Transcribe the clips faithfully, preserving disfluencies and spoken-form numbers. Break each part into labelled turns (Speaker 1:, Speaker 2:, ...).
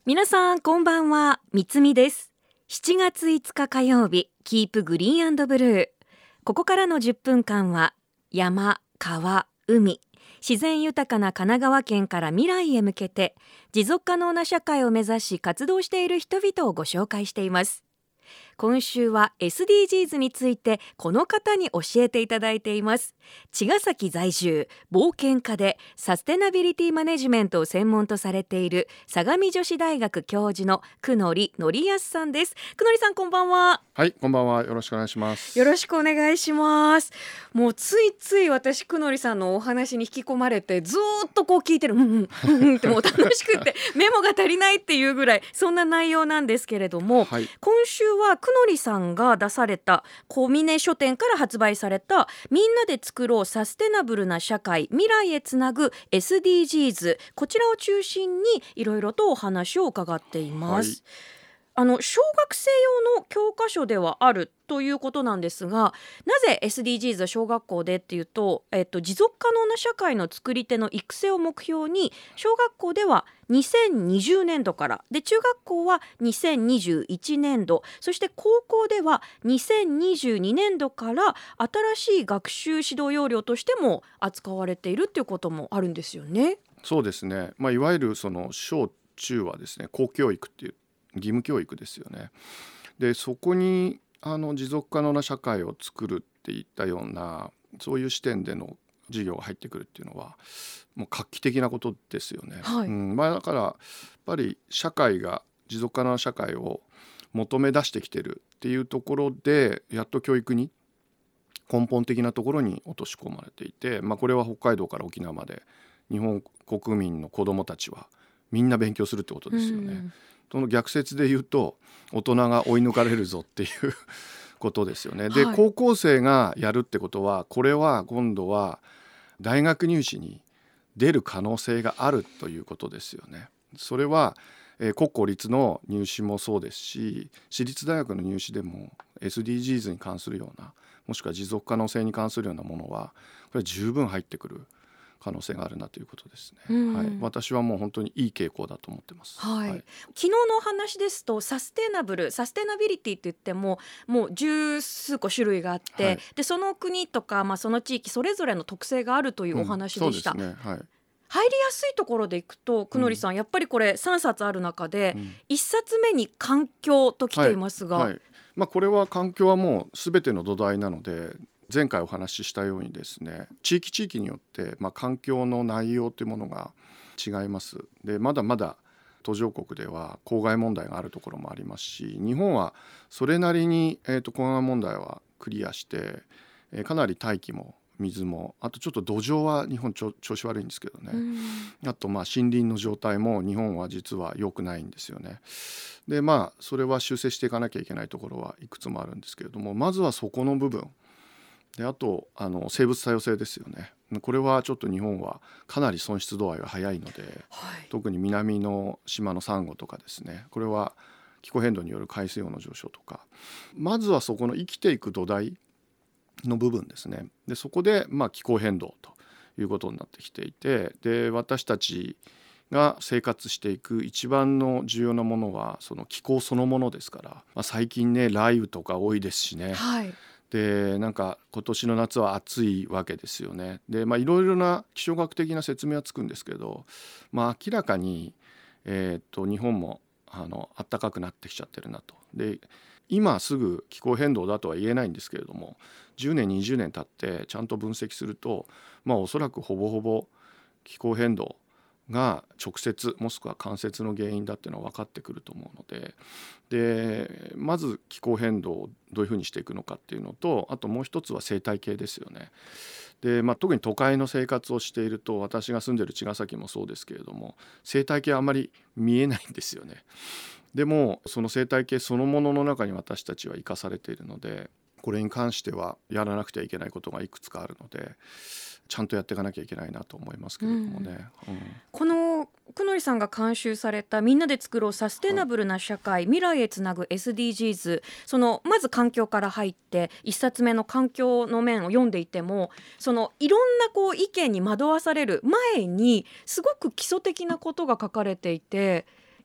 Speaker 1: 皆さんこんばんは、みつみです。しちがついつか火曜日、キープグリーン&ブルー。ここからのじゅっぷんかんは山、川、海、自然豊かな神奈川県から未来へ向けて持続可能な社会を目指し活動している人々をご紹介しています。今週は エスディージーズ についてこの方に教えていただいています。茅ヶ崎在住、冒険家でサステナビリティマネジメントを専門とされている相模女子大学教授の久野里則康さんです。久野里さん、こんばんは。
Speaker 2: はい、こんばんは。よろしくお願いします。
Speaker 1: よろしくお願いします。もうついつい私、久野里さんのお話に引き込まれてずーっとこう聞いてる、うんうんうんうんってもう楽しくてメモが足りないっていうぐらいそんな内容なんですけれども、
Speaker 2: はい、
Speaker 1: 今週は久野里さんが出された小峰書店から発売されたみんなで作ろうサステナブルな社会、未来へつなぐ エスディージーズ、 こちらを中心にいろいろとお話を伺っています。はい、あの小学生用の教科書ではあるということなんですが、なぜ エスディージーズ 小学校でっていうと、えっと、持続可能な社会の作り手の育成を目標に小学校ではにせんにじゅうねんどからで、中学校はにせんにじゅういちねんど、そして高校ではにせんにじゅうにねんどから新しい学習指導要領としても扱われているっていうこともあるんですよね。
Speaker 2: そうですね、まあ、いわゆるその小中はですね、公教育っていう義務教育ですよね。でそこにあの持続可能な社会を作るっていったような、そういう視点での授業が入ってくるっていうのはもう画期的なことですよね。
Speaker 1: はい、
Speaker 2: うんまあ、だからやっぱり社会が持続可能な社会を求め出してきてるっていうところで、やっと教育に根本的なところに落とし込まれていて、まあ、これは北海道から沖縄まで日本国民の子どもたちはみんな勉強するってことですよね。うん、その逆説で言うと大人が追い抜かれるぞっていうことですよね。で、はい、高校生がやるってことは、これは今度は大学入試に出る可能性があるということですよね。それは、えー、国公立の入試もそうですし、私立大学の入試でも エスディージーズ に関するような、もしくは持続可能性に関するようなものはこれは十分入ってくる可能性があるなということですね。うん、はい、私はもう本当にいい傾向だと思ってます。
Speaker 1: はい
Speaker 2: はい、
Speaker 1: 昨日のお話ですと、サステナブル、サステナビリティって言ってももう十数個種類があって、はい、でその国とか、まあ、その地域それぞれの特性があるというお話でした。うん、そうですね。はい、入りやすいところでいくと、久野里さん、うん、やっぱりこれさんさつある中で、うん、いっさつめに環境と来ていますが、
Speaker 2: はいはい、まあ、これは環境はもう全ての土台なので、前回お話ししたようにですね、地域地域によって、まあ、環境の内容というものが違います。でまだまだ途上国では公害問題があるところもありますし、日本はそれなりに、えーと、公害問題はクリアして、えー、かなり大気も水も、あとちょっと土壌は日本調子悪いんですけどね、あとまあ森林の状態も日本は実は良くないんですよね。でまあそれは修正していかなきゃいけないところはいくつもあるんですけれども、まずはそこの部分で、あとあの生物多様性ですよね。これはちょっと日本はかなり損失度合いが早いので、はい、特に南の島のサンゴとかですね、これは気候変動による海水温の上昇とか、まずはそこの生きていく土台の部分ですね。でそこで、まあ、気候変動ということになってきていて、で私たちが生活していく一番の重要なものはその気候そのものですから、まあ、最近ね雷雨とか多いですしね、はい、でなんか今年の夏は暑いわけですよね。でまあいろいろな気象学的な説明はつくんですけど、まあ、明らかに、えー、と日本もあの暖かくなってきちゃってるなと。で今すぐ気候変動だとは言えないんですけれども、じゅうねんにじゅうねん経ってちゃんと分析すると、まあ、おそらくほぼほぼ気候変動が直接もしくは間接の原因だっていうのは分かってくると思うので、でまず気候変動をどういうふうにしていくのかっていうのと、あともう一つは生態系ですよね。で、まあ、特に都会の生活をしていると、私が住んでる茅ヶ崎もそうですけれども、生態系はあまり見えないんですよね。でもその生態系そのものの中に私たちは生かされているので、これに関してはやらなくてはいけないことがいくつかあるので、ちゃんとやっていかなきゃいけないなと思いますけれどもね。うんうん、
Speaker 1: この久野里さんが監修されたみんなで作ろうサステナブルな社会、はい、未来へつなぐ エスディージーズ、 そのまず環境から入っていっさつめの環境の面を読んでいても、そのいろんなこう意見に惑わされる前にすごく基礎的なことが書かれていて、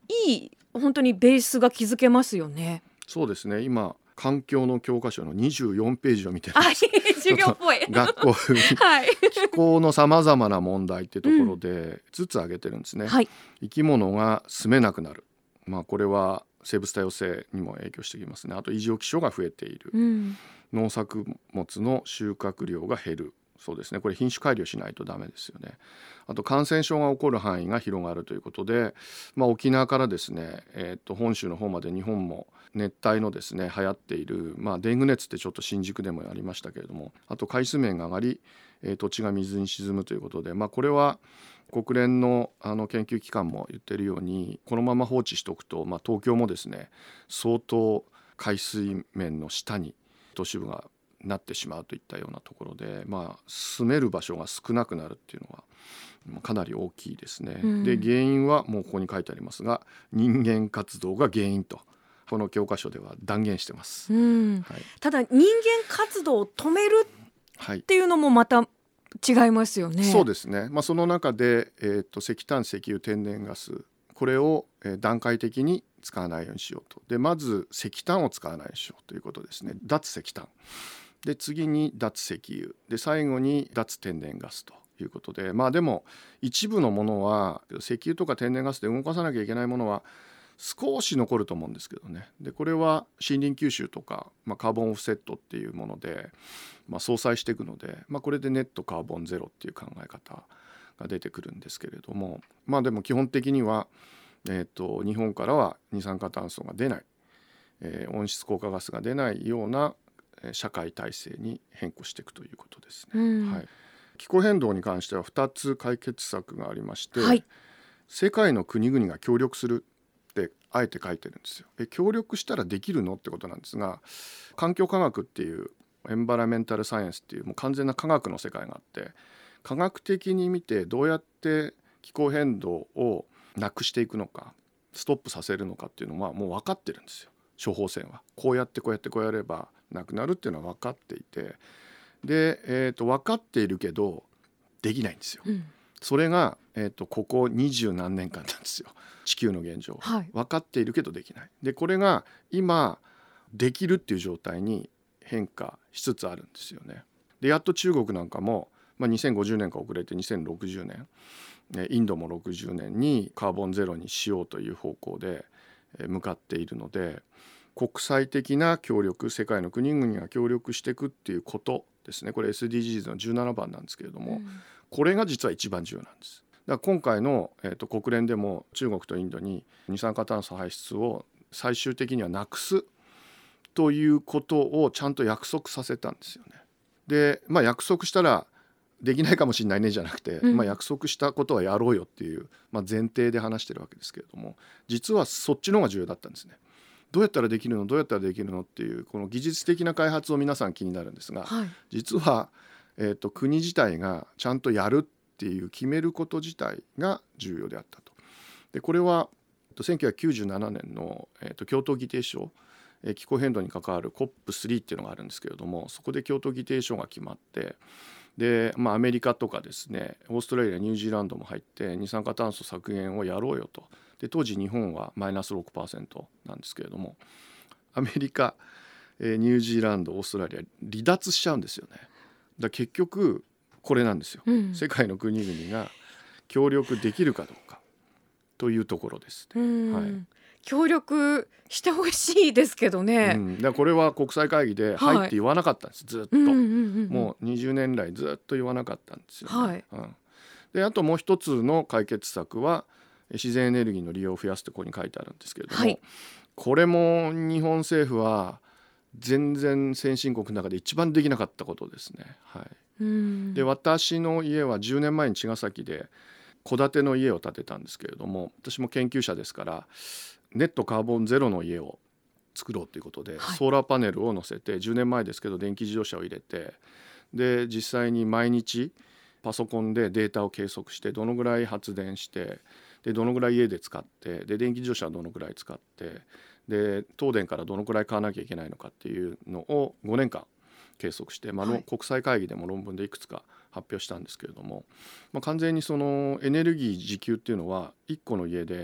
Speaker 1: いい本当にベースが築けますよね。
Speaker 2: そうですね、今環境の教科書のにじゅうよんページを見てるん
Speaker 1: あ、
Speaker 2: です。
Speaker 1: 授業っぽい。
Speaker 2: 学校風に
Speaker 1: はい。
Speaker 2: 気候のさまざまな問題っていうところでずつ挙げてるんですね、
Speaker 1: はい。
Speaker 2: 生き物が住めなくなる、まあ、これは生物多様性にも影響してきますね。あと異常気象が増えている、
Speaker 1: うん、
Speaker 2: 農作物の収穫量が減る、そうですね、これ品種改良しないとダメですよね。あと感染症が起こる範囲が広がるということで、まあ、沖縄からですね、えー、と本州の方まで日本も熱帯のですね流行っている、まあ、デング熱ってちょっと新宿でもありましたけれども、あと海水面が上がり、えー、土地が水に沈むということで、まあ、これは国連のあの研究機関も言っているように、このまま放置しておくと、まあ、東京もですね相当海水面の下に都市部がなってしまうといったようなところで、まあ、住める場所が少なくなるっていうのはかなり大きいですね、うん、で原因はもうここに書いてありますが、人間活動が原因とこの教科書では断言してます、
Speaker 1: うんはい、ただ人間活動を止めるっていうのもまた違いますよね。
Speaker 2: そうですね、まあ、その中で、えーと、石炭石油天然ガス、これを、えー、段階的に使わないようにしようと。でまず石炭を使わないようにしようということですね。脱石炭で、次に脱石油で、最後に脱天然ガスということで、まあでも一部のものは石油とか天然ガスで動かさなきゃいけないものは少し残ると思うんですけどね。でこれは森林吸収とか、まあ、カーボンオフセットっていうもので、まあ、相殺していくので、まあ、これでネットカーボンゼロっていう考え方が出てくるんですけれども、まあでも基本的には、えーと、日本からは二酸化炭素が出ない、えー、温室効果ガスが出ないような社会体制に変更していくということですね、うんはい、気候変動に関してはふたつ解決策がありまして、はい、世界の国々が協力するってあえて書いてるんですよ。え協力したらできるのってことなんですが、環境科学っていうエンバラメンタルサイエンスっていうもう完全な科学の世界があって、科学的に見てどうやって気候変動をなくしていくのか、ストップさせるのかっていうのはもう分かってるんですよ。処方箋はこうやってこうやってこうやればなくなるっていうのは分かっていて、で、えーと、分かっているけどできないんですよ、うん、それが、えーと、ここ二十何年間なんですよ、地球の現状、はい、分かっているけどできない。でこれが今できるっていう状態に変化しつつあるんですよね。でやっと中国なんかも、まあ、にせんごじゅうねんか遅れてにせんろくじゅうねん、インドもろくじゅうねんにカーボンゼロにしようという方向で向かっているので、国際的な協力、世界の国々が協力していくっていうことですね。これ エスディージーズ のじゅうななばんなんですけれども、うん、これが実は一番重要なんです。だから今回の、えーと、国連でも中国とインドに二酸化炭素排出を最終的にはなくすということをちゃんと約束させたんですよね。で、まあ、約束したらできないかもしれないねじゃなくて、うんまあ、約束したことはやろうよっていう、まあ、前提で話してるわけですけれども、実はそっちの方が重要だったんですね。どうやったらできるのどうやったらできるのっていうこの技術的な開発を皆さん気になるんですが、はい、実は、えーと、国自体がちゃんとやるっていう決めること自体が重要であったと。でこれはせんきゅうひゃくきゅうじゅうななねんの、えーと、京都議定書、えー、気候変動に関わる コップスリー っていうのがあるんですけれども、そこで京都議定書が決まって、で、まあ、アメリカとかですねオーストラリアニュージーランドも入って二酸化炭素削減をやろうよと。で当時日本はマイナス ろくパーセント なんですけれども、アメリカ、えー、ニュージーランドオーストラリア離脱しちゃうんですよね。だ結局これなんですよ、うん、世界の国々が協力できるかどうかというところです、ねうんはい、
Speaker 1: 協力してほしいですけどね、
Speaker 2: うん、だこれは国際会議で「はい」って言わなかったんです、ずっと、うんうんうんうん、もうにじゅうねん来ずっと言わなかったんですよね、はいうん、であともう一つの解決策は自然エネルギーの利用を増やすってここに書いてあるんですけれども、はい、これも日本政府は全然先進国の中で一番できなかったことですね、はい、うんで私の家はじゅうねんまえに茅ヶ崎で戸建ての家を建てたんですけれども、私も研究者ですからネットカーボンゼロの家を作ろうということで、はい、ソーラーパネルを載せてじゅうねんまえですけど電気自動車を入れて、で実際に毎日パソコンでデータを計測してどのぐらい発電してでどのぐらい家で使ってで電気自動車はどのぐらい使ってで東電からどのぐらい買わなきゃいけないのかっていうのをごねんかん計測して、まあの国際会議でも論文でいくつか発表したんですけれども、まあ、完全にそのエネルギー自給っていうのはいっこの家で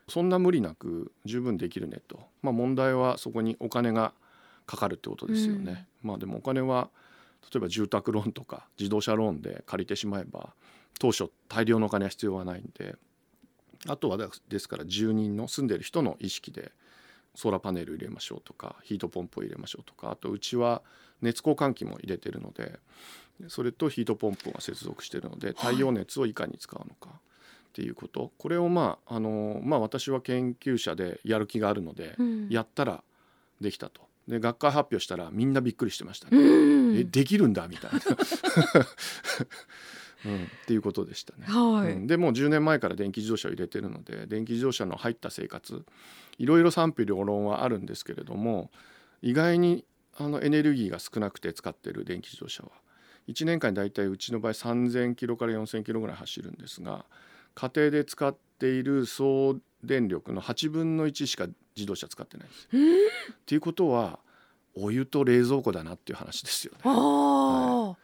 Speaker 2: そんな無理なく十分できるねと、まあ、問題はそこにお金がかかるってことですよね、うん、まあでもお金は例えば住宅ローンとか自動車ローンで借りてしまえば当初大量のお金は必要はないんで、あとはですから住人の住んでる人の意識でソーラーパネル入れましょうとかヒートポンプを入れましょうとか、あとうちは熱交換器も入れてるのでそれとヒートポンプが接続しているので太陽熱をいかに使うのかっていうこと、これをまああのまあ私は研究者でやる気があるので、うん、やったらできたと。で学会発表したらみんなびっくりしてましたね、うん、えできるんだみたいな、うん、っていうことでしたね、はいうん、でもうじゅうねんまえから電気自動車を入れてるので電気自動車の入った生活いろいろ賛否両論はあるんですけれども、意外にあのエネルギーが少なくて使ってる電気自動車はいちねんかんにだいたいうちの場合さんぜんキロからよんせんキロぐらい走るんですが、家庭で使っている総電力のはちぶんのいちしか自動車使ってないです。っていうことはお湯と冷蔵庫だなっていう話ですよね。あ、はい、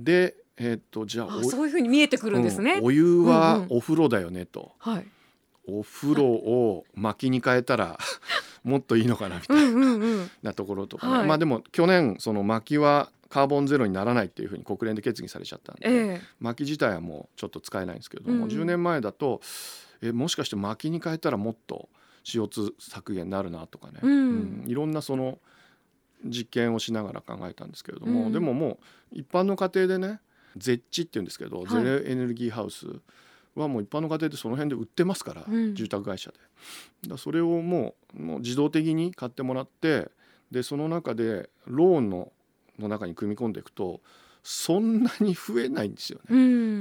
Speaker 2: で、えー、っとじゃあ
Speaker 1: あそういうふうに見えてくるんですね、
Speaker 2: うん、お湯はお風呂だよねと、
Speaker 1: うんうんはい、
Speaker 2: お風呂を薪に変えたらもっといいのかなみたいなところとかね、はい、まあでも去年その薪はカーボンゼロにならないっていうふうに国連で決議されちゃったんで、えー、薪自体はもうちょっと使えないんですけれども、うん、じゅうねんまえだとえもしかして薪に変えたらもっと シーオーツー 削減になるなとかね、うんうん、いろんなその実験をしながら考えたんですけれども、うん、でももう一般の家庭でねゼッチっていうんですけど、はい、ゼロエネルギーハウスはもう一般の家庭でその辺で売ってますから、うん、住宅会社でだそれをもう、もう自動的に買ってもらって、でその中でローンのの中に組み込んでいくとそんなに増えないんですよね、うん、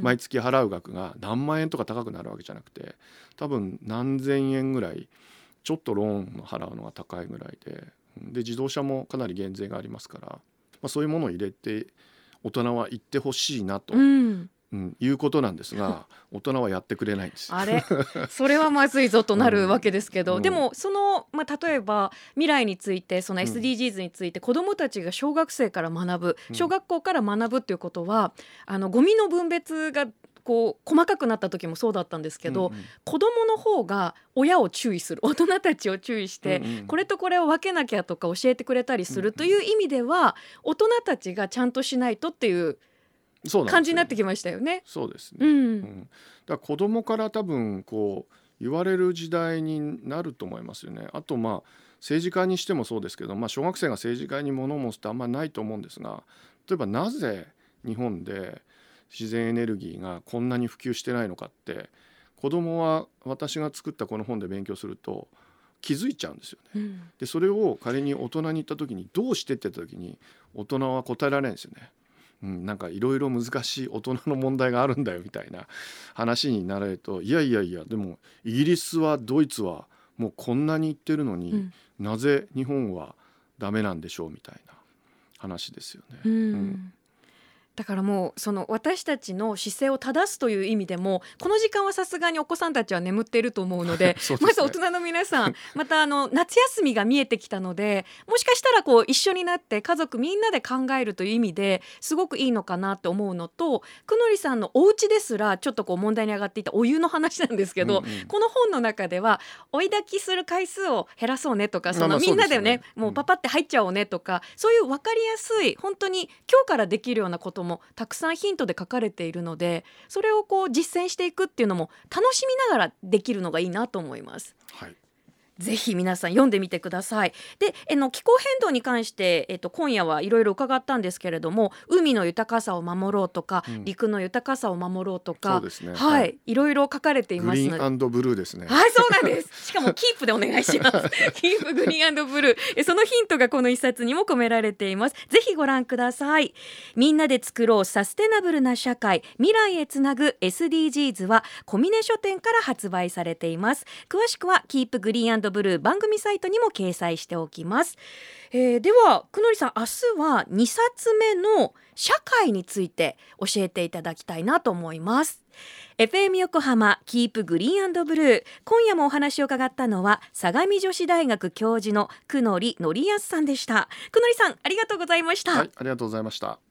Speaker 2: 毎月払う額が何万円とか高くなるわけじゃなくて多分何千円ぐらいちょっとローンを払うのが高いぐらいで、で自動車もかなり減税がありますから、まあ、そういうものを入れて大人は行ってほしいなと、うんうん、いうことなんですが大人はやってくれないんですよ。
Speaker 1: あれそれはまずいぞとなるわけですけど、うん、でもその、まあ、例えば未来についてその エスディージーズ について子どもたちが小学生から学ぶ、小学校から学ぶっていうことは、あのゴミの分別がこう細かくなった時もそうだったんですけど、うんうん、子どもの方が親を注意する、大人たちを注意して、うんうん、これとこれを分けなきゃとか教えてくれたりするという意味では、大人たちがちゃんとしないとっていう感じになってきましたよね。
Speaker 2: そうですね、うんうん、だから子供から多分こう言われる時代になると思いますよね。あとまあ政治家にしてもそうですけど、まあ、小学生が政治家に物申すってあんまりないと思うんですが、例えばなぜ日本で自然エネルギーがこんなに普及してないのかって子供は私が作ったこの本で勉強すると気づいちゃうんですよね、うん、でそれを仮に大人に言った時にどうしてって言った時に大人は答えられないんですよね。うん、なんかいろいろ難しい大人の問題があるんだよみたいな話になられると、いやいやいやでもイギリスはドイツはもうこんなに言ってるのに、うん、なぜ日本はダメなんでしょうみたいな話ですよね、うんうん、
Speaker 1: だからもうその私たちの姿勢を正すという意味でもこの時間はさすがにお子さんたちは眠っていると思うの で, で、ね、まず大人の皆さんまたあの夏休みが見えてきたので、もしかしたらこう一緒になって家族みんなで考えるという意味ですごくいいのかなと思うのと、くのりさんのお家ですらちょっとこう問題に上がっていたお湯の話なんですけど、うんうん、この本の中では追い焚きする回数を減らそうねとか、そのみんなでね、もうパパって入っちゃおうねとか、そういう分かりやすい本当に今日からできるようなこともたくさんヒントで書かれているので、それをこう実践していくっていうのも楽しみながらできるのがいいなと思います。はい、ぜひ皆さん読んでみてください。で、えの気候変動に関して、えっと、今夜はいろいろ伺ったんですけれども、海の豊かさを守ろうとか、うん、陸の豊かさを守ろうとか、
Speaker 2: そうですね、
Speaker 1: はい、はい、いろいろ書かれていますので、
Speaker 2: グリーン&ブルーですね。
Speaker 1: はい、そうなんですしかもキープでお願いしますキープグリーン&ブルー、えそのヒントがこの一冊にも込められています。ぜひご覧ください。みんなで作ろうサステナブルな社会、未来へつなぐ エスディージーズ は小峰書店から発売されています。詳しくはキープグリーン&ブルー番組サイトにも掲載しておきます。えー、ではくのりさん、明日はにさつめの社会について教えていただきたいなと思います。 エフエム 横浜キープグリーン&ブルー、今夜もお話を伺ったのは相模女子大学教授の久野里則康さんでした。久野里さん、ありがとうございました。
Speaker 2: はい、ありがとうございました。